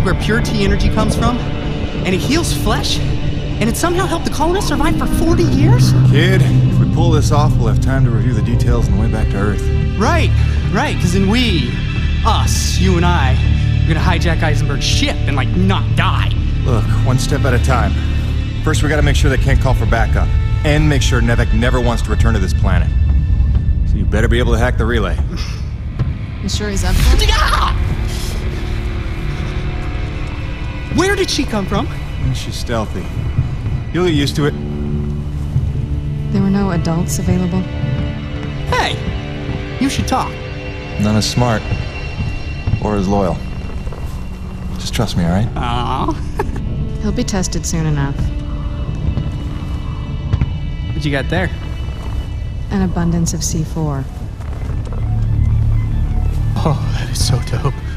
where pure T energy comes from, and it heals flesh, and it somehow helped the colonists survive for 40 years? Kid, if we pull this off, we'll have time to review the details on the way back to Earth. Right, because then us, you and I, we're gonna hijack Eisenberg's ship and, not die. Look, one step at a time. First, we gotta make sure they can't call for backup, and make sure Nevek never wants to return to this planet. So you better be able to hack the relay. You sure he's up for it? Where did she come from? She's stealthy. You'll get used to it. There were no adults available? Hey, you should talk. None as smart. Or as loyal. Just trust me, alright? Aww. He'll be tested soon enough. What you got there? An abundance of C4. Oh, that is so dope.